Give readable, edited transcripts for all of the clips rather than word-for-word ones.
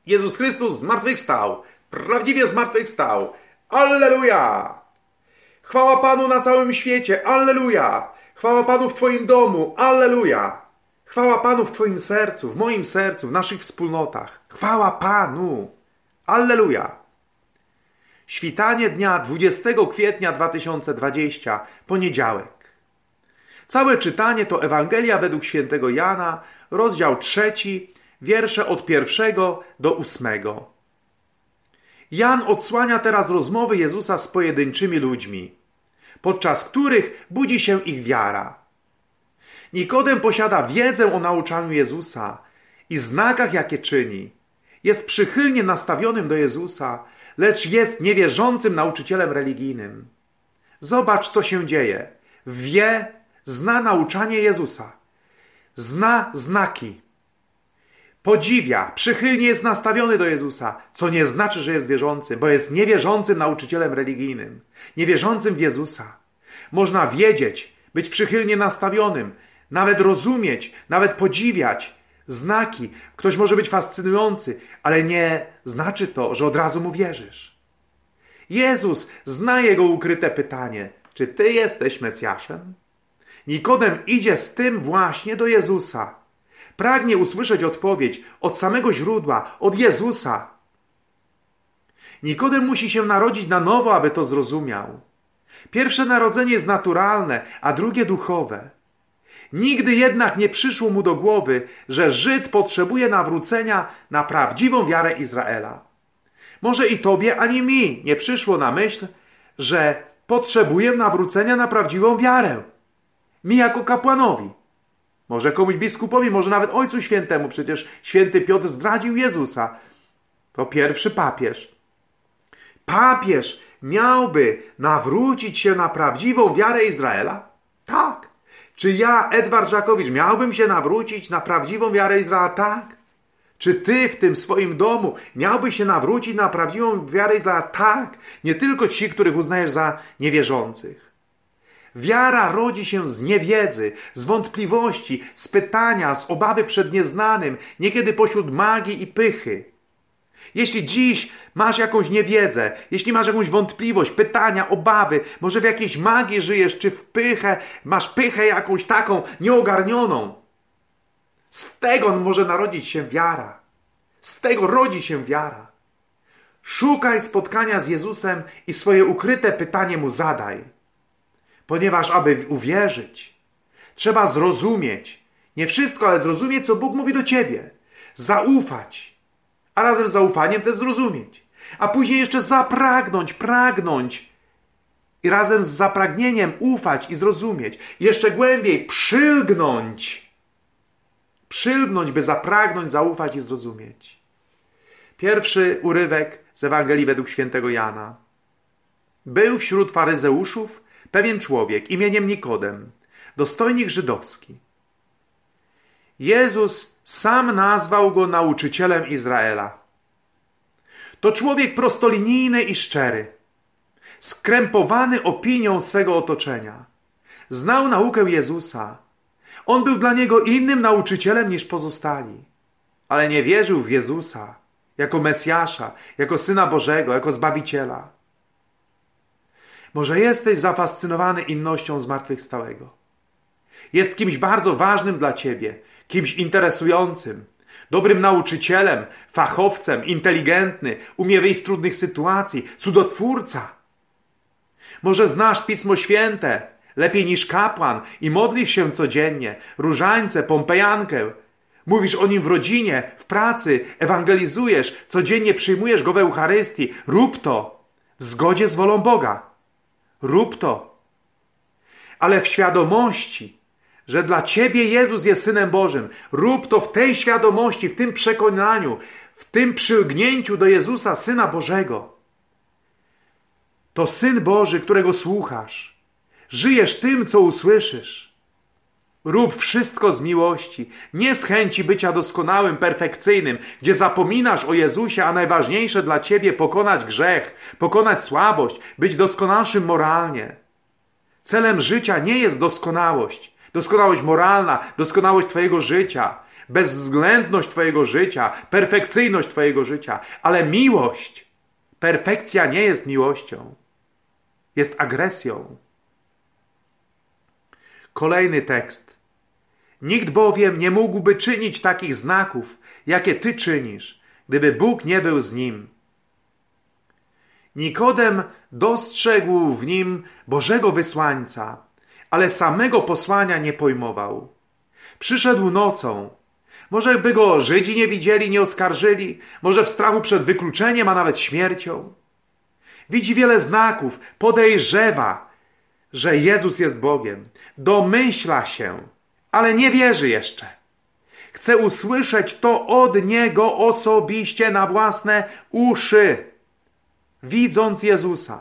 Jezus Chrystus zmartwychwstał. Prawdziwie zmartwychwstał. Alleluja! Chwała Panu na całym świecie. Alleluja! Chwała Panu w Twoim domu. Alleluja! Chwała Panu w Twoim sercu, w moim sercu, w naszych wspólnotach. Chwała Panu. Alleluja! Świtanie dnia 20 kwietnia 2020, poniedziałek. Całe czytanie to Ewangelia według świętego Jana, rozdział 3, wiersze od 1 do 8. Jan odsłania teraz rozmowy Jezusa z pojedynczymi ludźmi, podczas których budzi się ich wiara. Nikodem posiada wiedzę o nauczaniu Jezusa i znakach, jakie czyni. Jest przychylnie nastawionym do Jezusa, lecz jest niewierzącym nauczycielem religijnym. Zobacz, co się dzieje. Zna nauczanie Jezusa. Zna znaki. Podziwia, przychylnie jest nastawiony do Jezusa, co nie znaczy, że jest wierzący, bo jest niewierzącym nauczycielem religijnym. Niewierzącym w Jezusa. Można wiedzieć, być przychylnie nastawionym, nawet rozumieć, nawet podziwiać znaki. Ktoś może być fascynujący, ale nie znaczy to, że od razu mu wierzysz. Jezus zna jego ukryte pytanie, czy ty jesteś Mesjaszem? Nikodem idzie z tym właśnie do Jezusa. Pragnie usłyszeć odpowiedź od samego źródła, od Jezusa. Nikodem musi się narodzić na nowo, aby to zrozumiał. Pierwsze narodzenie jest naturalne, a drugie duchowe. Nigdy jednak nie przyszło mu do głowy, że Żyd potrzebuje nawrócenia na prawdziwą wiarę Izraela. Może i tobie, ani mi nie przyszło na myśl, że potrzebuję nawrócenia na prawdziwą wiarę. Mi jako kapłanowi. Może komuś biskupowi, może nawet Ojcu Świętemu. Przecież święty Piotr zdradził Jezusa. To pierwszy papież. Papież miałby nawrócić się na prawdziwą wiarę Izraela? Tak. Czy ja, Edward Żakowicz, miałbym się nawrócić na prawdziwą wiarę Izraela? Tak. Czy ty w tym swoim domu miałbyś się nawrócić na prawdziwą wiarę Izraela? Tak. Nie tylko ci, których uznajesz za niewierzących. Wiara rodzi się z niewiedzy, z wątpliwości, z pytania, z obawy przed nieznanym, niekiedy pośród magii i pychy. Jeśli dziś masz jakąś niewiedzę, jeśli masz jakąś wątpliwość, pytania, obawy, może w jakiejś magii żyjesz, czy w pychę, masz pychę jakąś taką nieogarnioną, z tego może narodzić się wiara. Z tego rodzi się wiara. Szukaj spotkania z Jezusem i swoje ukryte pytanie Mu zadaj. Ponieważ aby uwierzyć, trzeba zrozumieć. Nie wszystko, ale zrozumieć, co Bóg mówi do ciebie. Zaufać. A razem z zaufaniem też zrozumieć. A później jeszcze pragnąć. I razem z zapragnieniem ufać i zrozumieć. Jeszcze głębiej przylgnąć. Przylgnąć, by zapragnąć, zaufać i zrozumieć. Pierwszy urywek z Ewangelii według świętego Jana. Był wśród faryzeuszów pewien człowiek imieniem Nikodem, dostojnik żydowski. Jezus sam nazwał go nauczycielem Izraela. To człowiek prostolinijny i szczery, skrępowany opinią swego otoczenia. Znał naukę Jezusa. On był dla niego innym nauczycielem niż pozostali, ale nie wierzył w Jezusa jako Mesjasza, jako Syna Bożego, jako Zbawiciela. Może jesteś zafascynowany innością zmartwychwstałego. Jest kimś bardzo ważnym dla ciebie, kimś interesującym, dobrym nauczycielem, fachowcem, inteligentny, umie wyjść z trudnych sytuacji, cudotwórca. Może znasz Pismo Święte lepiej niż kapłan i modlisz się codziennie, różańce, pompejankę. Mówisz o nim w rodzinie, w pracy, ewangelizujesz, codziennie przyjmujesz go w Eucharystii. Rób to w zgodzie z wolą Boga. Rób to. Ale w świadomości, że dla ciebie Jezus jest Synem Bożym. Rób to w tej świadomości, w tym przekonaniu, w tym przylgnięciu do Jezusa, Syna Bożego. To Syn Boży, którego słuchasz. Żyjesz tym, co usłyszysz. Rób wszystko z miłości, nie z chęci bycia doskonałym, perfekcyjnym, gdzie zapominasz o Jezusie, a najważniejsze dla ciebie pokonać grzech, pokonać słabość, być doskonalszym moralnie. Celem życia nie jest doskonałość moralna, doskonałość twojego życia. bezwzględność twojego życia, perfekcyjność twojego życia, ale miłość. Perfekcja nie jest miłością. Jest agresją. Kolejny tekst. Nikt bowiem nie mógłby czynić takich znaków, jakie ty czynisz, gdyby Bóg nie był z nim. Nikodem dostrzegł w nim Bożego wysłańca, ale samego posłania nie pojmował. Przyszedł nocą. Może by go Żydzi nie widzieli, nie oskarżyli, może w strachu przed wykluczeniem, a nawet śmiercią. Widzi wiele znaków, podejrzewa, że Jezus jest Bogiem. Domyśla się, ale nie wierzy jeszcze. Chce usłyszeć to od Niego osobiście na własne uszy, widząc Jezusa.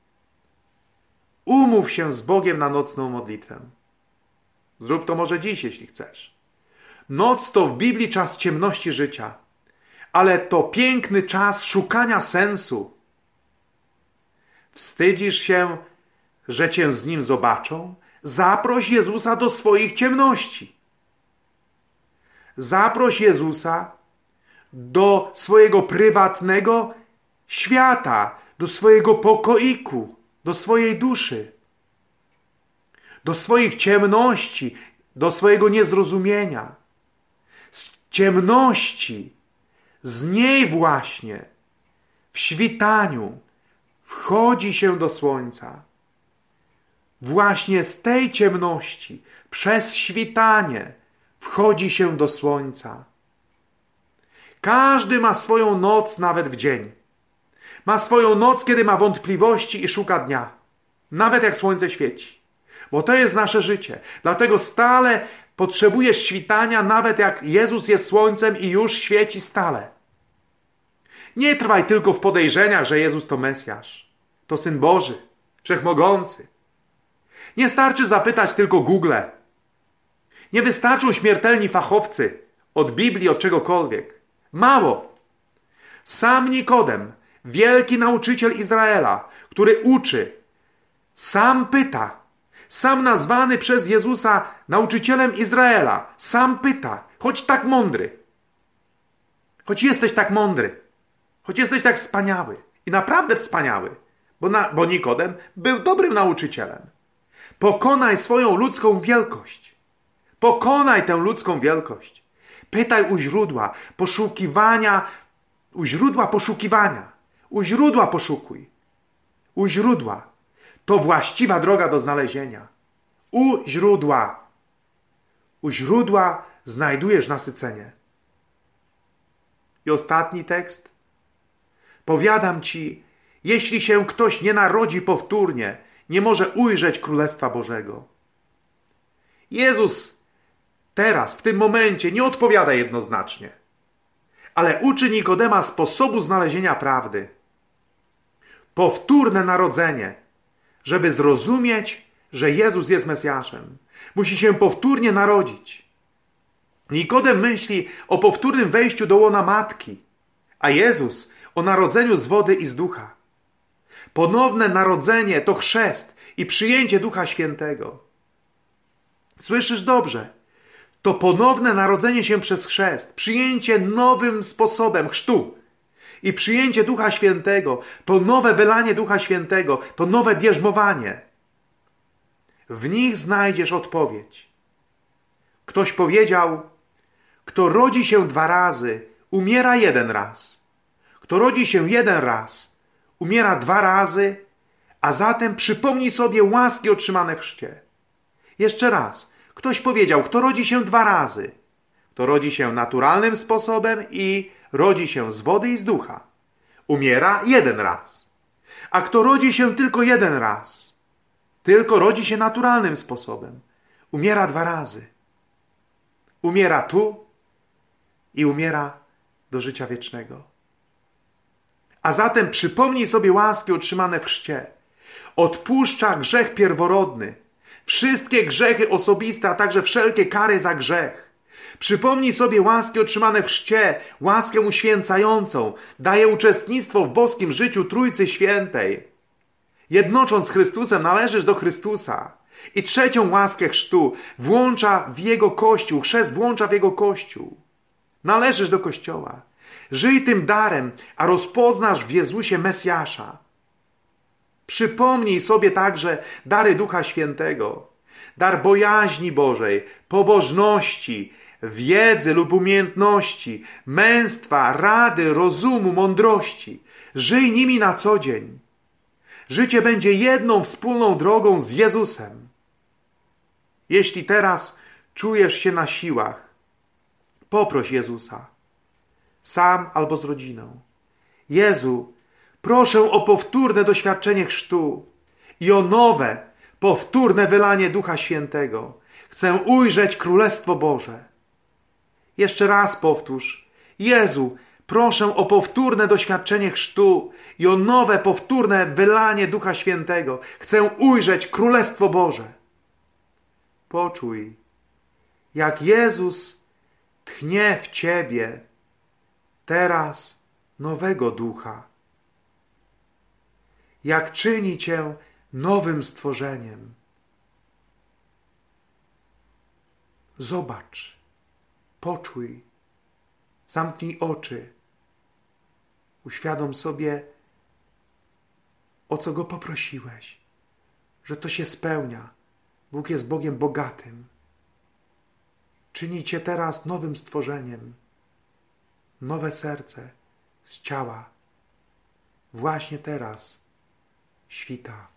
Umów się z Bogiem na nocną modlitwę. Zrób to może dziś, jeśli chcesz. Noc to w Biblii czas ciemności życia, ale to piękny czas szukania sensu. Wstydzisz się, że cię z Nim zobaczą? Zaproś Jezusa do swoich ciemności. Zaproś Jezusa do swojego prywatnego świata, do swojego pokoiku, do swojej duszy, do swoich ciemności, do swojego niezrozumienia. Z ciemności, z niej właśnie, w świtaniu wchodzi się do słońca. Właśnie z tej ciemności, przez świtanie, wchodzi się do słońca. Każdy ma swoją noc nawet w dzień. Ma swoją noc, kiedy ma wątpliwości i szuka dnia. Nawet jak słońce świeci. Bo to jest nasze życie. Dlatego stale potrzebujesz świtania, nawet jak Jezus jest słońcem i już świeci stale. Nie trwaj tylko w podejrzeniach, że Jezus to Mesjasz. To Syn Boży, Wszechmogący. Nie starczy zapytać tylko Google. Nie wystarczą śmiertelni fachowcy od Biblii, od czegokolwiek. Mało. Sam Nikodem, wielki nauczyciel Izraela, który uczy, sam pyta, sam nazwany przez Jezusa nauczycielem Izraela, sam pyta, choć tak mądry, choć jesteś tak mądry, choć jesteś tak wspaniały i naprawdę wspaniały, bo Nikodem był dobrym nauczycielem. Pokonaj swoją ludzką wielkość. Pokonaj tę ludzką wielkość. Pytaj u źródła poszukiwania, u źródła poszukiwania. U źródła poszukuj. U źródła. To właściwa droga do znalezienia. U źródła. U źródła znajdujesz nasycenie. I ostatni tekst. Powiadam ci, jeśli się ktoś nie narodzi powtórnie, nie może ujrzeć Królestwa Bożego. Jezus teraz, w tym momencie, nie odpowiada jednoznacznie, ale uczy Nikodema sposobu znalezienia prawdy. Powtórne narodzenie, żeby zrozumieć, że Jezus jest Mesjaszem. Musi się powtórnie narodzić. Nikodem myśli o powtórnym wejściu do łona matki, a Jezus o narodzeniu z wody i z ducha. Ponowne narodzenie to chrzest i przyjęcie Ducha Świętego. Słyszysz dobrze? To ponowne narodzenie się przez chrzest, przyjęcie nowym sposobem chrztu i przyjęcie Ducha Świętego, to nowe wylanie Ducha Świętego, to nowe bierzmowanie. W nich znajdziesz odpowiedź. Ktoś powiedział, kto rodzi się 2 razy, umiera 1 raz. Kto rodzi się 1 raz, umiera 2 razy, a zatem przypomnij sobie łaski otrzymane w chrzcie. Jeszcze raz. Ktoś powiedział, kto rodzi się 2 razy. Kto rodzi się naturalnym sposobem i rodzi się z wody i z ducha. Umiera 1 raz. A kto rodzi się tylko 1 raz, tylko rodzi się naturalnym sposobem, umiera 2 razy. Umiera tu i umiera do życia wiecznego. A zatem przypomnij sobie łaski otrzymane w chrzcie. Odpuszcza grzech pierworodny, wszystkie grzechy osobiste, a także wszelkie kary za grzech. Przypomnij sobie łaski otrzymane w chrzcie, łaskę uświęcającą, daje uczestnictwo w boskim życiu Trójcy Świętej. Jednocząc z Chrystusem, należysz do Chrystusa. I 3. łaskę chrztu włącza w Jego Kościół, chrzest włącza w Jego Kościół. Należysz do Kościoła. Żyj tym darem, a rozpoznasz w Jezusie Mesjasza. Przypomnij sobie także dary Ducha Świętego. Dar bojaźni Bożej, pobożności, wiedzy lub umiejętności, męstwa, rady, rozumu, mądrości. Żyj nimi na co dzień. Życie będzie jedną wspólną drogą z Jezusem. Jeśli teraz czujesz się na siłach, poproś Jezusa, sam albo z rodziną. Jezu, proszę o powtórne doświadczenie chrztu i o nowe, powtórne wylanie Ducha Świętego. Chcę ujrzeć Królestwo Boże. Jeszcze raz powtórz. Jezu, proszę o powtórne doświadczenie chrztu i o nowe, powtórne wylanie Ducha Świętego. Chcę ujrzeć Królestwo Boże. Poczuj, jak Jezus tchnie w ciebie teraz nowego ducha. Jak czyni cię nowym stworzeniem. Zobacz, poczuj, zamknij oczy. Uświadom sobie, o co Go poprosiłeś, że to się spełnia. Bóg jest Bogiem bogatym. Czyni cię teraz nowym stworzeniem. Nowe serce z ciała. Właśnie teraz świta.